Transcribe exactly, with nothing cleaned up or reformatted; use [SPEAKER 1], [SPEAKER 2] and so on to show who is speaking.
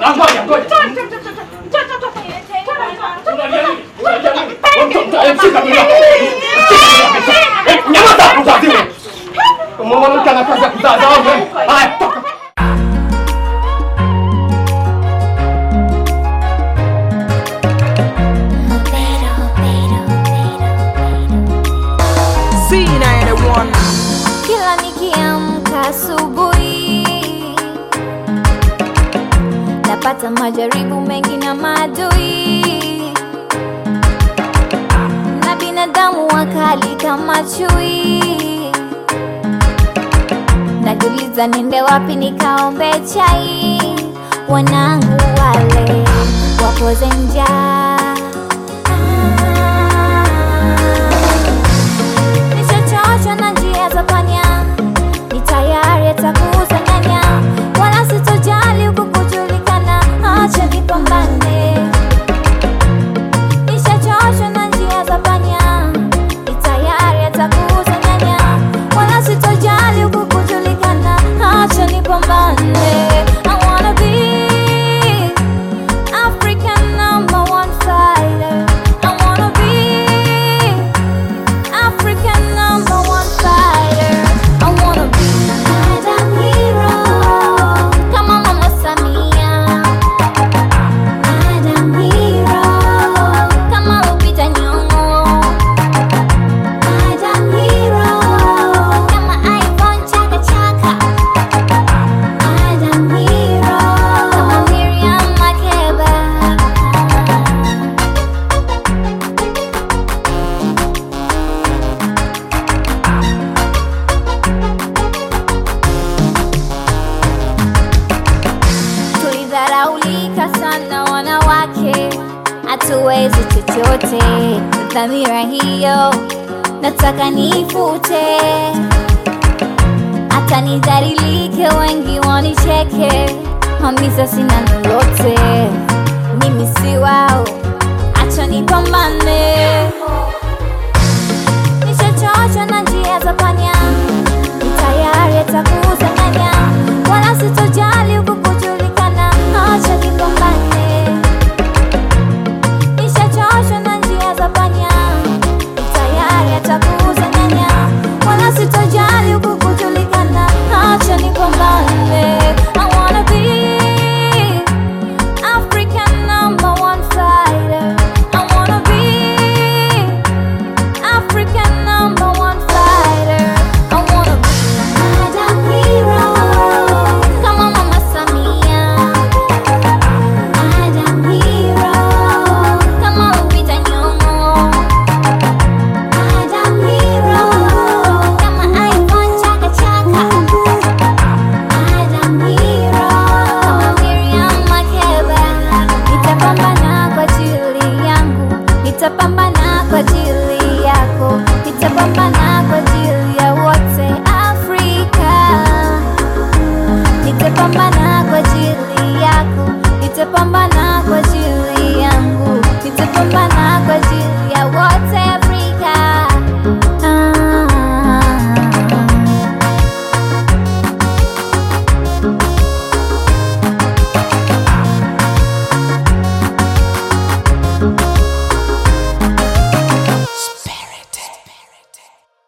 [SPEAKER 1] Ngoja, ngoja. Nyamaza mzazi. Mama kana kaza kuzaza wewe. Haya toka.
[SPEAKER 2] Kila nikiamka asubuhi napata majaribu mengi na maadui na binadamu wakali kama chui. Najiuliza niende wapi nikaombe chai, wanangu wale wapoze njaa. Nishachoshwa na njia za panya, ni tayari atakuuza nyanya, wala sitojali huku kujulikana, acha nipambane. Nishachoshwa na njia za panya, ni tayari atakuuza nyanya, wala sitojali huku kujulikana, acha nipambane. I wanna be African number one fighter. I wanna be African number one fighter. I wanna be Madam Hero. Come on, Mama Samia. Madam Hero. Come on, Lupita Nyong'o. Madam Hero. Come on, Ivonne Chaka Chaka. Madam Hero. Come on, Miriam Makeba. Tulidharaulika sana wanawake, hatuwezi chochote. Dhamira hiyo nataka nifute, hata nidhalilike, wengi wanicheke, hamisa sina lolote, mimi si wao, acha nipambane. Nishachoshwa na njia za panya, ni tayari atakuuza nyanya, wala sitojali